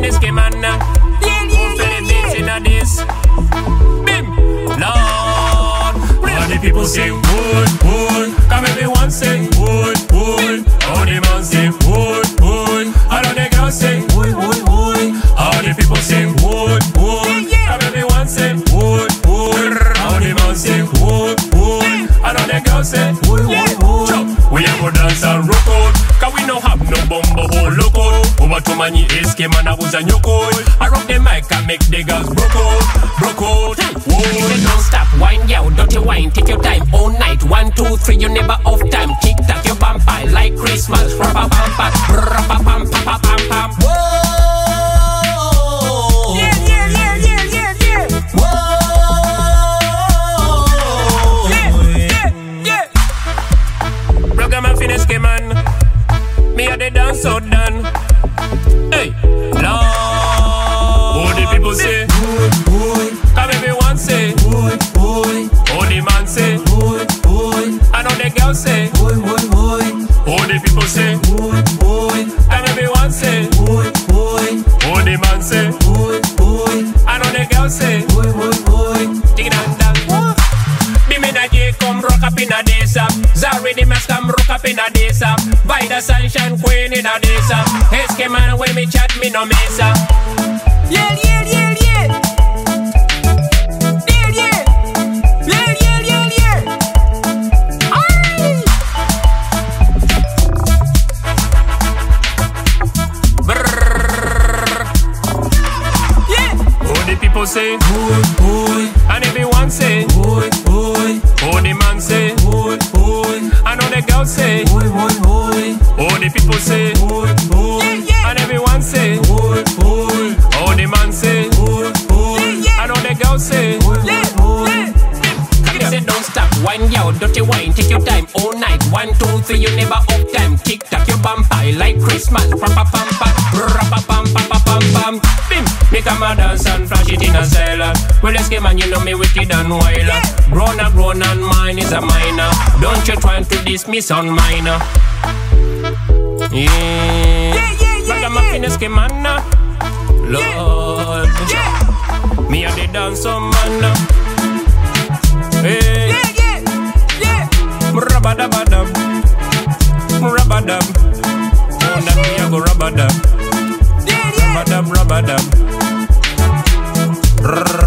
finish game man. Who feel the beats in a this? Bim, Lord. All the people say wood, wood. Come everyone say wood, wood. All the man say wood, wood. All of the girls say wood, wood, wood. All the people say wood, wood. Come everyone say wood, wood. All the man say wood, wood. All of the girls say wood, wood, wood. We a go dance and rock out, cause we no have no bumbo hole look out. Over to many escape man a was a nyoko. I rock the mic and make the girls broke out, broke out. Whoa, don't stop, wine yo, dirty wine, take your time all night. 1, 2, 3, you never off time. Tick tock your bumper like Christmas. Rappa pampa, rappa pam pam pam pam pam. Whoa. Finish game man, me a the dance so done. Hey, Lord. All the people say, boy, boy. Come everyone say, boy, boy. All the man say, boy, boy. I know the girl say, boy, boy, boy. All the people say, boy, boy. Come everyone say, boy, boy. All the man say, boy, boy. I know the girl say, boy, boy, boy. Dig it and dance. Be me that ye come rock up in a days up. Zari the mess come rock up in a days up. By the sunshine queen in a days up. Eske man when me chat me no miss up. Yeah, yeah, yeah, yeah. Yeah, yeah. Yeah, yeah, yeah, yeah. Aye. Brrr. Yeah. All the people say, boy, boy. And everyone say, boy, boy. All the man say, boy, boy. I know the girl say, boy, boy, boy. All the people say, boy, boy. Yeah, yeah. And everyone say, boy, boy. All the man say, boy, boy. Yeah, yeah. I know the girl say, boy, boy, boy. Come say don't stop, wine yo, dirty wine, take your time all night. 1, 2, 3, you never off time. Tick tock your bumper like Christmas. Pam pam pam pam, pam pam pam pam pam. Bim, make a man dance and flash it in a cellar. Well, let's get man, you know me wicked and wild. Grown and mine is a minor. Don't you try to dismiss on minor. Yeah, Ragamuffin que man. Lord, me a the dancer man. Hey, rabadabadab, rabadab. Oh, that me a go rabadab, rabadab, rabadab.